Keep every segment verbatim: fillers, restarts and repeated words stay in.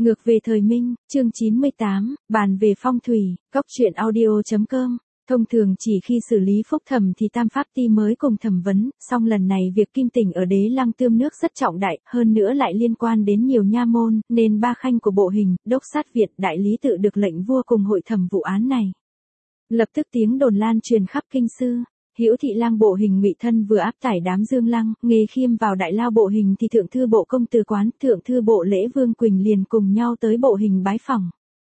Ngược về thời Minh, chương chín mươi tám, bàn về phong thủy, góc truyện audio chấm com. Thông thường chỉ khi xử lý phúc thẩm thì Tam Pháp Ti mới cùng thẩm vấn, song lần này việc Kim Tỉnh ở Đế Lăng Tươm Nước rất trọng đại, hơn nữa lại liên quan đến nhiều nha môn, nên ba khanh của bộ hình, đốc sát viện, đại lý tự được lệnh vua cùng hội thẩm vụ án này. Lập tức tiếng đồn lan truyền khắp kinh sư. Hữu thị lang bộ hình Ngụy Thân vừa áp tải đám Dương Lăng, Nghê Khiêm vào đại lao bộ hình thì thượng thư bộ công từ quán, thượng thư bộ lễ Vương Quỳnh liền cùng nhau tới bộ hình bái phỏng.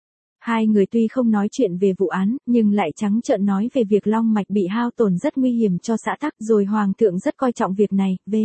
Hai người tuy không nói chuyện về vụ án, nhưng lại trắng trợn nói về việc long mạch bị hao tổn rất nguy hiểm cho xã tắc, rồi hoàng thượng rất coi trọng việc này. V.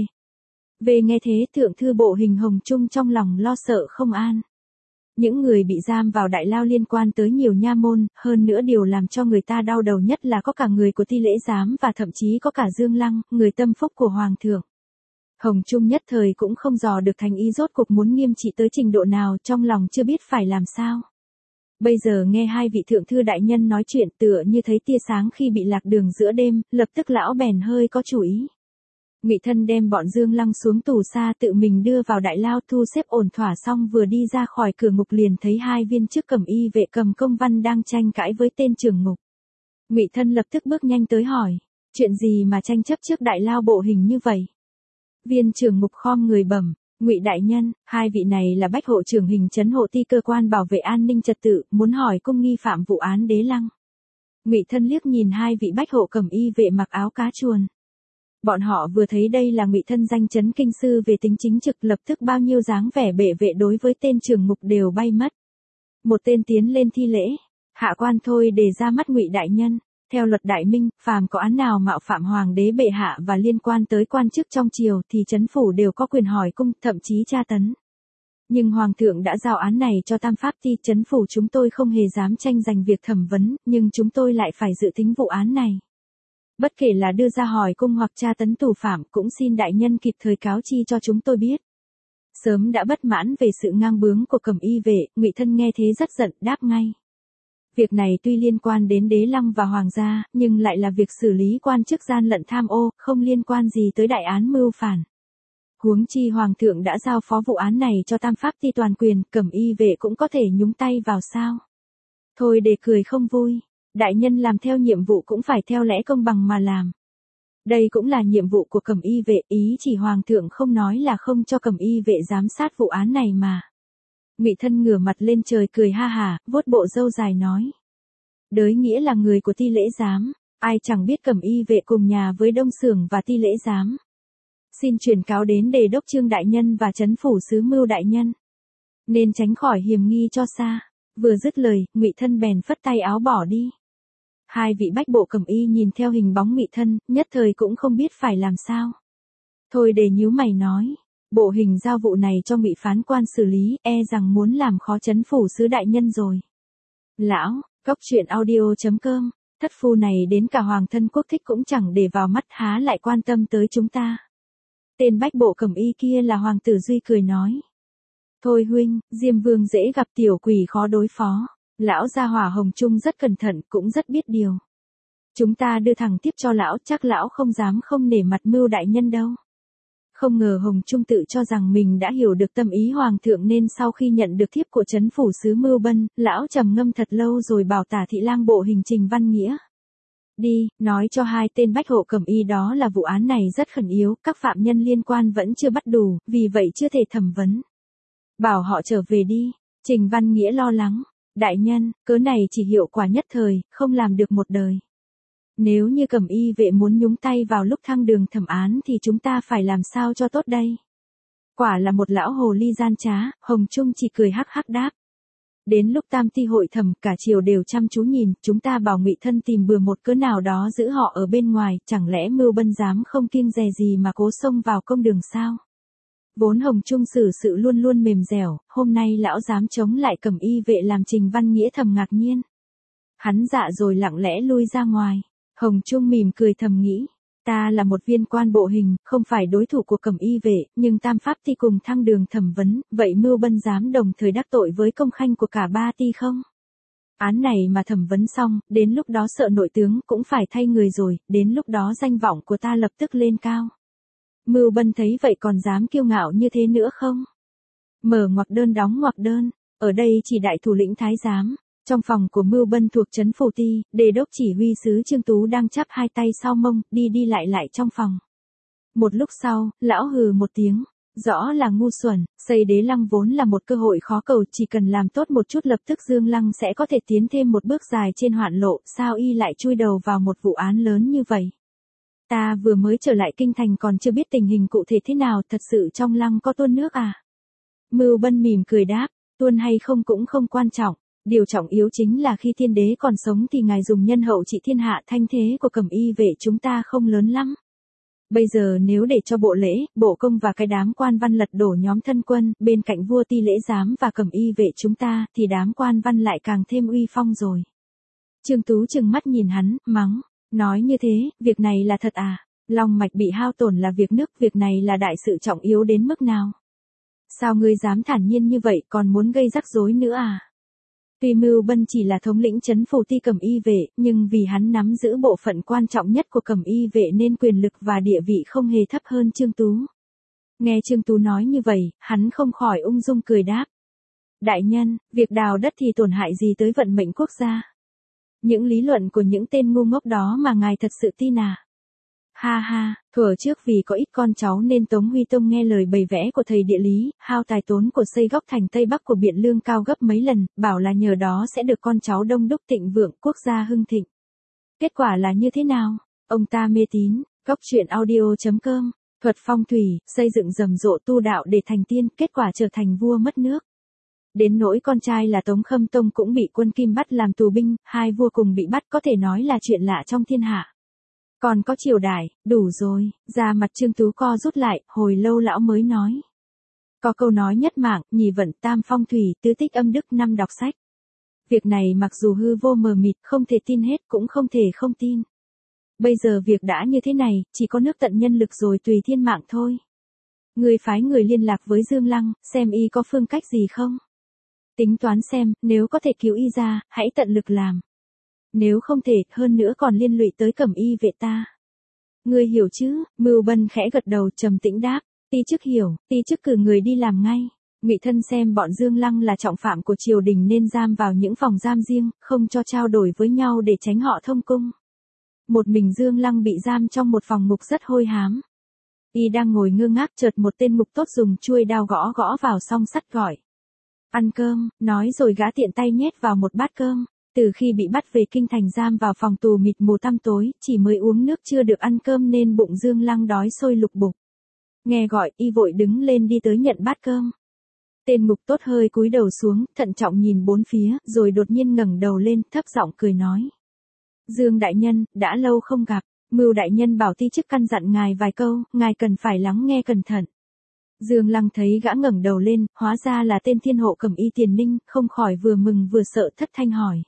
Về nghe thế, thượng thư bộ hình Hồng Trung trong lòng lo sợ không an. Những người bị giam vào đại lao liên quan tới nhiều nha môn, hơn nữa điều làm cho người ta đau đầu nhất là có cả người của Ti Lễ Giám và thậm chí có cả Dương Lăng, người tâm phúc của hoàng thượng. Hồng Trung nhất thời cũng không dò được thành ý rốt cuộc muốn nghiêm trị tới trình độ nào, trong lòng chưa biết phải làm sao. Bây giờ nghe hai vị thượng thư đại nhân nói chuyện tựa như thấy tia sáng khi bị lạc đường giữa đêm, lập tức lão bèn hơi có chủ ý. Ngụy Thân đem bọn Dương Lăng xuống tù xa tự mình đưa vào đại lao thu xếp ổn thỏa xong vừa đi ra khỏi cửa ngục liền thấy hai viên chức cẩm y vệ cầm công văn đang tranh cãi với tên trưởng ngục. Ngụy Thân lập tức bước nhanh tới hỏi, chuyện gì mà tranh chấp trước đại lao bộ hình như vậy? Viên trưởng ngục khom người bẩm, Ngụy đại nhân, hai vị này là bách hộ trưởng hình trấn hộ ti cơ quan bảo vệ an ninh trật tự, muốn hỏi cung nghi phạm vụ án Đế Lăng. Ngụy Thân liếc nhìn hai vị bách hộ cẩm y vệ mặc áo cá chuồn. Bọn họ vừa thấy đây là Ngụy Thân danh chấn kinh sư về tính chính trực, lập tức bao nhiêu dáng vẻ bệ vệ đối với tên trưởng ngục đều bay mất. Một tên tiến lên thi lễ, hạ quan thôi để ra mắt Ngụy đại nhân. Theo luật Đại Minh, phàm có án nào mạo phạm hoàng đế bệ hạ và liên quan tới quan chức trong triều thì trấn phủ đều có quyền hỏi cung, thậm chí tra tấn. Nhưng hoàng thượng đã giao án này cho Tam Pháp Ti, trấn phủ chúng tôi không hề dám tranh giành việc thẩm vấn, nhưng chúng tôi lại phải dự tính vụ án này. Bất kể là đưa ra hỏi cung hoặc tra tấn tù phạm, cũng xin đại nhân kịp thời cáo chi cho chúng tôi biết. Sớm đã bất mãn về sự ngang bướng của cẩm y vệ, Ngụy Thân nghe thế rất giận, đáp ngay. Việc này tuy liên quan đến Đế Lăng và hoàng gia, nhưng lại là việc xử lý quan chức gian lận tham ô, không liên quan gì tới đại án mưu phản. Huống chi hoàng thượng đã giao phó vụ án này cho Tam Pháp Ti toàn quyền, cẩm y vệ cũng có thể nhúng tay vào sao? Thôi để cười không vui. Đại nhân làm theo nhiệm vụ cũng phải theo lẽ công bằng mà làm. Đây cũng là nhiệm vụ của cẩm y vệ, ý chỉ hoàng thượng không nói là không cho cẩm y vệ giám sát vụ án này mà. Ngụy Thân ngửa mặt lên trời cười ha hả, vuốt bộ râu dài nói. Đới nghĩa là người của Ti Lễ Giám, ai chẳng biết cẩm y vệ cùng nhà với Đông Xưởng và Ti Lễ Giám. Xin truyền cáo đến Đề đốc Trương đại nhân và trấn phủ sứ Mưu đại nhân, nên tránh khỏi hiềm nghi cho xa. Vừa dứt lời, Ngụy Thân bèn phất tay áo bỏ đi. Hai vị bách bộ cẩm y nhìn theo hình bóng Ngụy Thân, nhất thời cũng không biết phải làm sao. Thôi để nhíu mày nói, bộ hình giao vụ này cho Ngụy phán quan xử lý, e rằng muốn làm khó trấn phủ sứ đại nhân rồi. Lão, góc truyện audio chấm com, thất phu này đến cả hoàng thân quốc thích cũng chẳng để vào mắt, há lại quan tâm tới chúng ta. Tên bách bộ cẩm y kia là Hoàng tử Duy cười nói. Thôi huynh, Diêm Vương dễ gặp tiểu quỷ khó đối phó. Lão gia hỏa Hồng Trung rất cẩn thận, cũng rất biết điều. Chúng ta đưa thẳng tiếp cho lão, chắc lão không dám không nể mặt Mưu đại nhân đâu. Không ngờ Hồng Trung tự cho rằng mình đã hiểu được tâm ý hoàng thượng nên sau khi nhận được thiếp của trấn phủ sứ Mưu Bân, lão trầm ngâm thật lâu rồi bảo Tả thị lang bộ hình Trình Văn Nghĩa. Đi, nói cho hai tên bách hộ cẩm y đó là vụ án này rất khẩn yếu, các phạm nhân liên quan vẫn chưa bắt đủ, vì vậy chưa thể thẩm vấn. Bảo họ trở về đi. Trình Văn Nghĩa lo lắng. Đại nhân, cớ này chỉ hiệu quả nhất thời, không làm được một đời. Nếu như cẩm y vệ muốn nhúng tay vào lúc thăng đường thẩm án thì chúng ta phải làm sao cho tốt đây? Quả là một lão hồ ly gian trá, Hồng Trung chỉ cười hắc hắc đáp. Đến lúc Tam Ti hội thẩm, cả triều đều chăm chú nhìn, chúng ta bảo Ngụy Thân tìm bừa một cớ nào đó giữ họ ở bên ngoài, chẳng lẽ Mưu Bân dám không kiêng dè gì mà cố xông vào công đường sao? Vốn Hồng Trung xử sự luôn luôn mềm dẻo, hôm nay lão dám chống lại cẩm y vệ làm Trình Văn Nghĩa thầm ngạc nhiên. Hắn dạ rồi lặng lẽ lui ra ngoài. Hồng Trung mỉm cười thầm nghĩ, ta là một viên quan bộ hình, không phải đối thủ của cẩm y vệ, nhưng Tam Pháp Ti cùng thăng đường thẩm vấn, vậy Mưu Bân dám đồng thời đắc tội với công khanh của cả ba ti không? Án này mà thẩm vấn xong, đến lúc đó sợ nội tướng cũng phải thay người rồi, đến lúc đó danh vọng của ta lập tức lên cao. Mưu Bân thấy vậy còn dám kiêu ngạo như thế nữa không? Mở ngoặc đơn đóng ngoặc đơn. Ở đây chỉ đại thủ lĩnh thái giám. Trong phòng của Mưu Bân thuộc trấn Phù Ti, đề đốc chỉ huy sứ Trương Tú đang chắp hai tay sau mông, đi đi lại lại trong phòng. Một lúc sau, lão hừ một tiếng. Rõ là ngu xuẩn, xây đế lăng vốn là một cơ hội khó cầu, chỉ cần làm tốt một chút lập tức Dương Lăng sẽ có thể tiến thêm một bước dài trên hoạn lộ, sao y lại chui đầu vào một vụ án lớn như vậy. Ta vừa mới trở lại kinh thành còn chưa biết tình hình cụ thể thế nào, thật sự trong lăng có tuôn nước à? Mưu Bân mỉm cười đáp, tuôn hay không cũng không quan trọng, điều trọng yếu chính là khi thiên đế còn sống thì ngài dùng nhân hậu trị thiên hạ, thanh thế của Cẩm Y vệ chúng ta không lớn lắm. Bây giờ nếu để cho bộ lễ, bộ công và cái đám quan văn lật đổ nhóm thân quân, bên cạnh vua Ti Lễ Giám và Cẩm Y vệ chúng ta, thì đám quan văn lại càng thêm uy phong rồi. Trương Tú trừng mắt nhìn hắn, mắng, nói như thế, việc này là thật à? Long mạch bị hao tổn là việc nước, việc này là đại sự trọng yếu đến mức nào? Sao ngươi dám thản nhiên như vậy, còn muốn gây rắc rối nữa à? Tuy Mưu Bân chỉ là thống lĩnh trấn Phù Ti Cẩm Y vệ, nhưng vì hắn nắm giữ bộ phận quan trọng nhất của Cẩm Y vệ nên quyền lực và địa vị không hề thấp hơn Trương Tú. Nghe Trương Tú nói như vậy, hắn không khỏi ung dung cười đáp. Đại nhân, việc đào đất thì tổn hại gì tới vận mệnh quốc gia? Những lý luận của những tên ngu ngốc đó mà ngài thật sự tin à? Ha ha, thuở trước vì có ít con cháu nên Tống Huy Tông nghe lời bày vẽ của thầy địa lý, hao tài tốn của xây góc thành Tây Bắc của Biện Lương cao gấp mấy lần, bảo là nhờ đó sẽ được con cháu đông đúc thịnh vượng, quốc gia hưng thịnh. Kết quả là như thế nào? Ông ta mê tín, góc truyện audio chấm com, thuật phong thủy, xây dựng rầm rộ tu đạo để thành tiên, kết quả trở thành vua mất nước. Đến nỗi con trai là Tống Khâm Tông cũng bị quân Kim bắt làm tù binh, hai vua cùng bị bắt có thể nói là chuyện lạ trong thiên hạ. Còn có triều đại, đủ rồi, ra mặt Trương Tú co rút lại, hồi lâu lão mới nói. Có câu nói nhất mạng, nhì vận tam phong thủy, tứ tích âm đức năm đọc sách. Việc này mặc dù hư vô mờ mịt, không thể tin hết cũng không thể không tin. Bây giờ việc đã như thế này, chỉ có nước tận nhân lực rồi tùy thiên mạng thôi. Người phái người liên lạc với Dương Lăng, xem y có phương cách gì không? Tính toán xem, nếu có thể cứu y ra, hãy tận lực làm. Nếu không thể, hơn nữa còn liên lụy tới Cẩm Y vệ ta. Ngươi hiểu chứ? Mưu Bân khẽ gật đầu trầm tĩnh đáp, ti chức hiểu, ti chức cử người đi làm ngay. Ngụy thân xem bọn Dương Lăng là trọng phạm của triều đình nên giam vào những phòng giam riêng, không cho trao đổi với nhau để tránh họ thông cung. Một mình Dương Lăng bị giam trong một phòng ngục rất hôi hám. Y đang ngồi ngơ ngác chợt một tên ngục tốt dùng chuôi đao gõ gõ vào song sắt gọi. Ăn cơm, nói rồi gã tiện tay nhét vào một bát cơm. Từ khi bị bắt về kinh thành giam vào phòng tù mịt mù tăm tối, chỉ mới uống nước chưa được ăn cơm nên bụng Dương Lăng đói sôi lục bục. Nghe gọi, y vội đứng lên đi tới nhận bát cơm. Tên ngục tốt hơi cúi đầu xuống, thận trọng nhìn bốn phía, rồi đột nhiên ngẩng đầu lên, thấp giọng cười nói. Dương đại nhân, đã lâu không gặp, Mưu đại nhân bảo ti chức căn dặn ngài vài câu, ngài cần phải lắng nghe cẩn thận. Dương Lăng thấy gã ngẩng đầu lên, hóa ra là tên thiên hộ Cẩm Y Tiền Ninh, không khỏi vừa mừng vừa sợ thất thanh hỏi.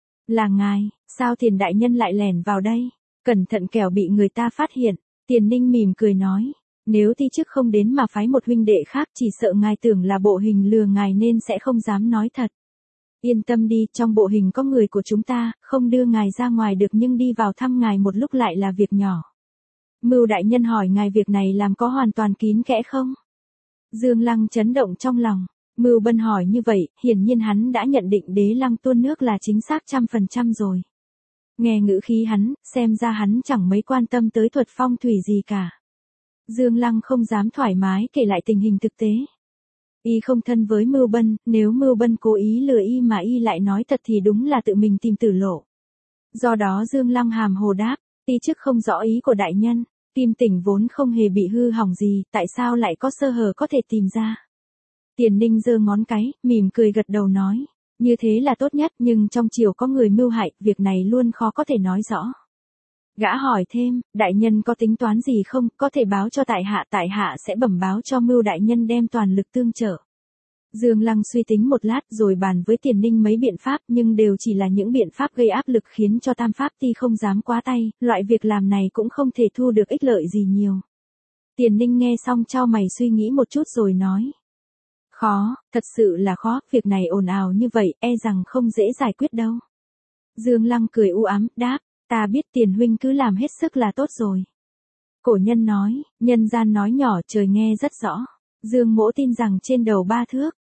Là ngài, sao Tiền đại nhân lại lẻn vào đây? Cẩn thận kẻo bị người ta phát hiện. Tiền Ninh mỉm cười nói, nếu ti chức không đến mà phái một huynh đệ khác chỉ sợ ngài tưởng là bộ hình lừa ngài nên sẽ không dám nói thật. Yên tâm đi, trong bộ hình có người của chúng ta, không đưa ngài ra ngoài được nhưng đi vào thăm ngài một lúc lại là việc nhỏ. Mưu đại nhân hỏi ngài việc này làm có hoàn toàn kín kẽ không? Dương Lăng chấn động trong lòng. Mưu Bân hỏi như vậy, hiển nhiên hắn đã nhận định đế lăng tuôn nước là chính xác trăm phần trăm rồi. Nghe ngữ khí hắn, xem ra hắn chẳng mấy quan tâm tới thuật phong thủy gì cả. Dương Lăng không dám thoải mái kể lại tình hình thực tế. Y không thân với Mưu Bân, nếu Mưu Bân cố ý lừa y mà y lại nói thật thì đúng là tự mình tìm tử lộ. Do đó Dương Lăng hàm hồ đáp, ti chức không rõ ý của đại nhân, Kim Tỉnh vốn không hề bị hư hỏng gì, tại sao lại có sơ hở có thể tìm ra. Tiền Ninh giơ ngón cái, mỉm cười gật đầu nói, như thế là tốt nhất nhưng trong triều có người mưu hại, việc này luôn khó có thể nói rõ. Gã hỏi thêm, đại nhân có tính toán gì không, có thể báo cho tại hạ, tại hạ sẽ bẩm báo cho Mưu đại nhân đem toàn lực tương trợ. Dương Lăng suy tính một lát rồi bàn với Tiền Ninh mấy biện pháp nhưng đều chỉ là những biện pháp gây áp lực khiến cho Tam Pháp Ti không dám quá tay, loại việc làm này cũng không thể thu được ích lợi gì nhiều. Tiền Ninh nghe xong chau mày suy nghĩ một chút rồi nói. Khó, thật sự là khó, việc này ồn ào như vậy, e rằng không dễ giải quyết đâu. Dương Lăng cười u ám, đáp, ta biết Tiền huynh cứ làm hết sức là tốt rồi. Cổ nhân nói, nhân gian nói nhỏ trời nghe rất rõ. Dương Mỗ tin rằng trên đầu ba thước,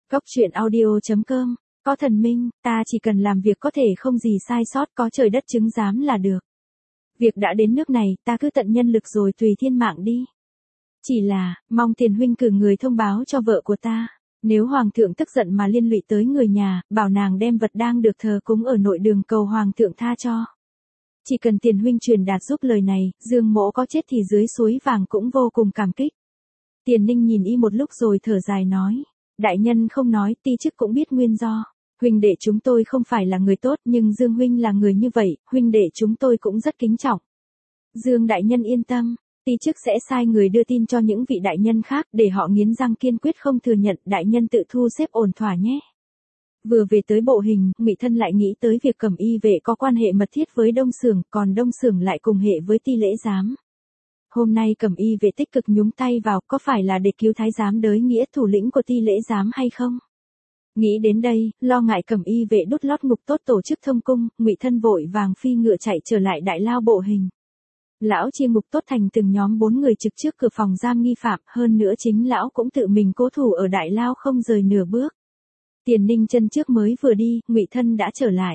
Cốc truyện audio chấm com. Có thần minh, ta chỉ cần làm việc có thể không gì sai sót, có trời đất chứng giám là được. Việc đã đến nước này, ta cứ tận nhân lực rồi tùy thiên mạng đi. Chỉ là, mong tiền huynh cử người thông báo cho vợ của ta. Nếu hoàng thượng tức giận mà liên lụy tới người nhà, bảo nàng đem vật đang được thờ cúng ở nội đường cầu hoàng thượng tha cho. Chỉ cần tiền huynh truyền đạt giúp lời này, Dương Mỗ có chết thì dưới suối vàng cũng vô cùng cảm kích. Tiền Ninh nhìn y một lúc rồi thở dài nói. Đại nhân không nói, ti chức cũng biết nguyên do. Huynh đệ chúng tôi không phải là người tốt, nhưng Dương huynh là người như vậy, huynh đệ chúng tôi cũng rất kính trọng. Dương đại nhân yên tâm, ti chức sẽ sai người đưa tin cho những vị đại nhân khác để họ nghiến răng kiên quyết không thừa nhận, đại nhân tự thu xếp ổn thỏa nhé. Vừa về tới Bộ Hình, Ngụy Thân lại nghĩ tới việc Cẩm Y vệ có quan hệ mật thiết với Đông Xưởng, còn Đông Xưởng lại cùng hệ với Ti Lễ Giám. Hôm nay Cẩm Y vệ tích cực nhúng tay vào, có phải là để cứu thái giám đới nghĩa thủ lĩnh của Ti Lễ Giám hay không? Nghĩ đến đây, lo ngại Cẩm Y vệ đút lót ngục tốt tổ chức thông cung, Ngụy Thân vội vàng phi ngựa chạy trở lại đại lao Bộ Hình. Lão chia ngục tốt thành từng nhóm bốn người trực trước cửa phòng giam nghi phạm, hơn nữa chính lão cũng tự mình cố thủ ở đại lao không rời nửa bước. Tiền Ninh chân trước mới vừa đi, Ngụy Thân đã trở lại.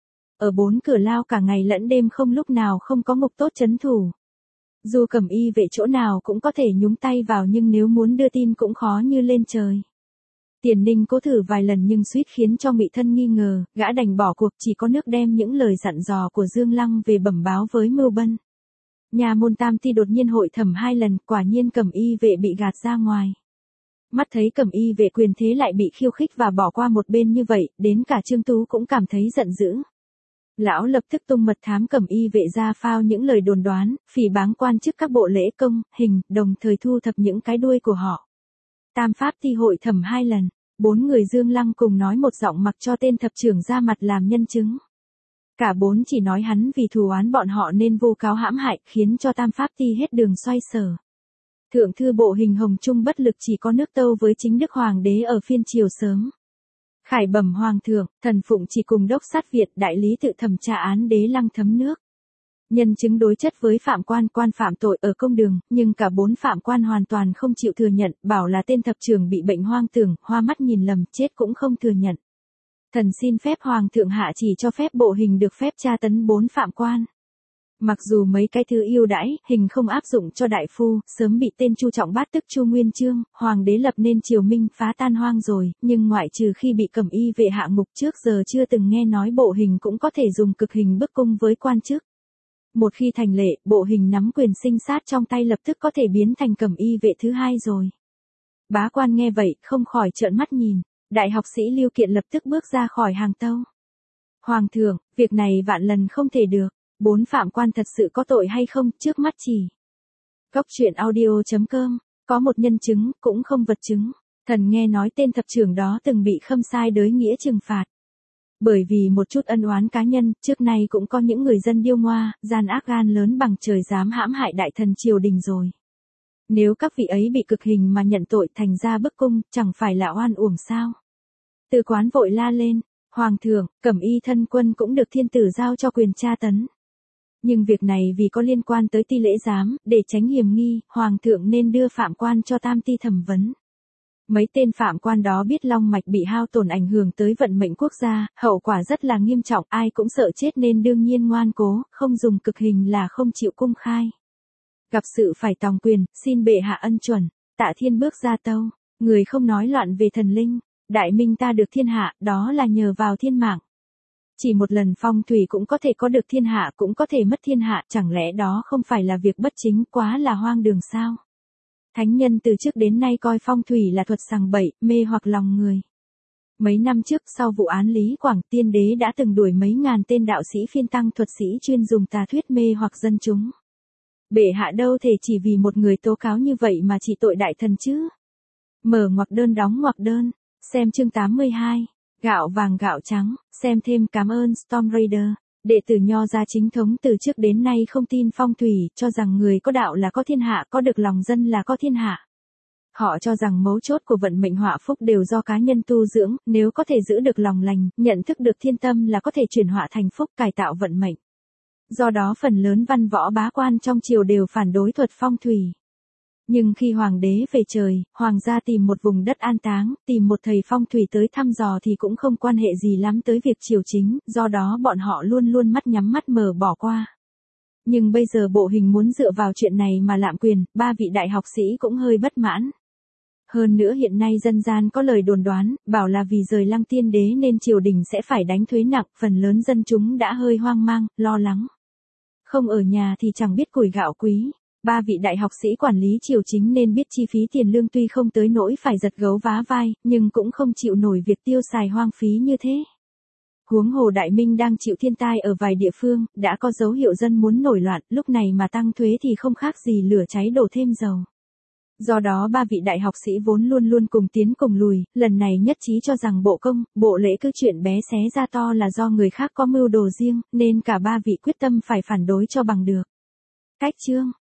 Ở bốn cửa lao cả ngày lẫn đêm không lúc nào không có ngục tốt trấn thủ. Dù Cẩm Y vệ chỗ nào cũng có thể nhúng tay vào, nhưng nếu muốn đưa tin cũng khó như lên trời. Tiền Ninh cố thử vài lần nhưng suýt khiến cho Ngụy Thân nghi ngờ, gã đành bỏ cuộc, chỉ có nước đem những lời dặn dò của Dương Lăng về bẩm báo với Mưu Bân. Nhà môn Tam Ti đột nhiên hội thẩm hai lần, quả nhiên Cẩm Y vệ bị gạt ra ngoài. Mắt thấy Cẩm Y vệ quyền thế lại bị khiêu khích và bỏ qua một bên như vậy, đến cả Trương Tú cũng cảm thấy giận dữ. Lão lập tức tung mật thám Cẩm Y vệ ra phao những lời đồn đoán, phỉ báng quan chức các bộ lễ công, hình, đồng thời thu thập những cái đuôi của họ. Tam Pháp Ti hội thẩm hai lần, bốn người Dương Lăng cùng nói một giọng mặc cho tên thập trưởng ra mặt làm nhân chứng. Cả bốn chỉ nói hắn vì thù oán bọn họ nên vu cáo hãm hại, khiến cho Tam Pháp Ti hết đường xoay sở. Thượng thư Bộ Hình Hồng Trung bất lực chỉ có nước tâu với chính đức hoàng đế ở phiên triều sớm. Khải bẩm hoàng thượng, thần phụng chỉ cùng đốc sát Việt đại lý tự thẩm tra án Đế Lăng thấm nước. Nhân chứng đối chất với phạm quan quan phạm tội ở công đường, nhưng cả bốn phạm quan hoàn toàn không chịu thừa nhận, bảo là tên thập trưởng bị bệnh hoang tưởng, hoa mắt nhìn lầm, chết cũng không thừa nhận. Thần xin phép hoàng thượng hạ chỉ cho phép Bộ Hình được phép tra tấn bốn phạm quan. Mặc dù mấy cái thứ yêu đãi, hình không áp dụng cho đại phu, sớm bị tên Chu Trọng Bát tức Chu Nguyên Chương, hoàng đế lập nên triều Minh phá tan hoang rồi, nhưng ngoại trừ khi bị Cẩm Y vệ hạ ngục trước giờ chưa từng nghe nói Bộ Hình cũng có thể dùng cực hình bức cung với quan chức. Một khi thành lệ, Bộ Hình nắm quyền sinh sát trong tay lập tức có thể biến thành Cẩm Y vệ thứ hai rồi. Bá quan nghe vậy, không khỏi trợn mắt nhìn. Đại học sĩ Lưu Kiện lập tức bước ra khỏi hàng tâu. Hoàng thượng, việc này vạn lần không thể được. Bốn phạm quan thật sự có tội hay không, trước mắt chỉ. Cốc truyện audio chấm com. Có một nhân chứng, cũng không vật chứng. Thần nghe nói tên thập trưởng đó từng bị khâm sai đới nghĩa trừng phạt. Bởi vì một chút ân oán cá nhân, trước nay cũng có những người dân điêu ngoa, gian ác gan lớn bằng trời dám hãm hại đại thần triều đình rồi. Nếu các vị ấy bị cực hình mà nhận tội thành ra bức cung, chẳng phải là oan uổng sao? Từ quán vội la lên, hoàng thượng, Cẩm Y thân quân cũng được thiên tử giao cho quyền tra tấn. Nhưng việc này vì có liên quan tới Ti Lễ Giám, để tránh hiểm nghi, hoàng thượng nên đưa phạm quan cho Tam Ti thẩm vấn. Mấy tên phạm quan đó biết long mạch bị hao tổn ảnh hưởng tới vận mệnh quốc gia, hậu quả rất là nghiêm trọng, ai cũng sợ chết nên đương nhiên ngoan cố, không dùng cực hình là không chịu cung khai. Gặp sự phải tòng quyền, xin bệ hạ ân chuẩn, Tạ Thiên bước ra tâu, người không nói loạn về thần linh, đại minh ta được thiên hạ, đó là nhờ vào thiên mạng. Chỉ một lần phong thủy cũng có thể có được thiên hạ cũng có thể mất thiên hạ, chẳng lẽ đó không phải là việc bất chính, quá là hoang đường sao? Thánh nhân từ trước đến nay coi phong thủy là thuật sằng bậy, mê hoặc lòng người. Mấy năm trước sau vụ án Lý Quảng, tiên đế đã từng đuổi mấy ngàn tên đạo sĩ phiên tăng thuật sĩ chuyên dùng tà thuyết mê hoặc dân chúng. Bệ hạ đâu thể chỉ vì một người tố cáo như vậy mà trị tội đại thần chứ. Mở ngoặc đơn đóng ngoặc đơn, xem chương tám mươi hai, gạo vàng gạo trắng, xem thêm cảm ơn Storm Raider. Đệ tử Nho gia chính thống từ trước đến nay không tin phong thủy, cho rằng người có đạo là có thiên hạ, có được lòng dân là có thiên hạ. Họ cho rằng mấu chốt của vận mệnh họa phúc đều do cá nhân tu dưỡng, nếu có thể giữ được lòng lành, nhận thức được thiên tâm là có thể chuyển họa thành phúc, cải tạo vận mệnh. Do đó phần lớn văn võ bá quan trong triều đều phản đối thuật phong thủy. Nhưng khi hoàng đế về trời, hoàng gia tìm một vùng đất an táng, tìm một thầy phong thủy tới thăm dò thì cũng không quan hệ gì lắm tới việc triều chính, do đó bọn họ luôn luôn mắt nhắm mắt mở bỏ qua. Nhưng bây giờ bộ hình muốn dựa vào chuyện này mà lạm quyền, ba vị đại học sĩ cũng hơi bất mãn. Hơn nữa hiện nay dân gian có lời đồn đoán, bảo là vì rời Lăng Tiên Đế nên triều đình sẽ phải đánh thuế nặng, phần lớn dân chúng đã hơi hoang mang, lo lắng. Không ở nhà thì chẳng biết củi gạo quý. Ba vị đại học sĩ quản lý triều chính nên biết chi phí tiền lương tuy không tới nỗi phải giật gấu vá vai, nhưng cũng không chịu nổi việc tiêu xài hoang phí như thế. Huống hồ Đại Minh đang chịu thiên tai ở vài địa phương, đã có dấu hiệu dân muốn nổi loạn, lúc này mà tăng thuế thì không khác gì lửa cháy đổ thêm dầu. Do đó ba vị đại học sĩ vốn luôn luôn cùng tiến cùng lùi, lần này nhất trí cho rằng bộ công, bộ lễ cứ chuyện bé xé ra to là do người khác có mưu đồ riêng, nên cả ba vị quyết tâm phải phản đối cho bằng được. Cách chương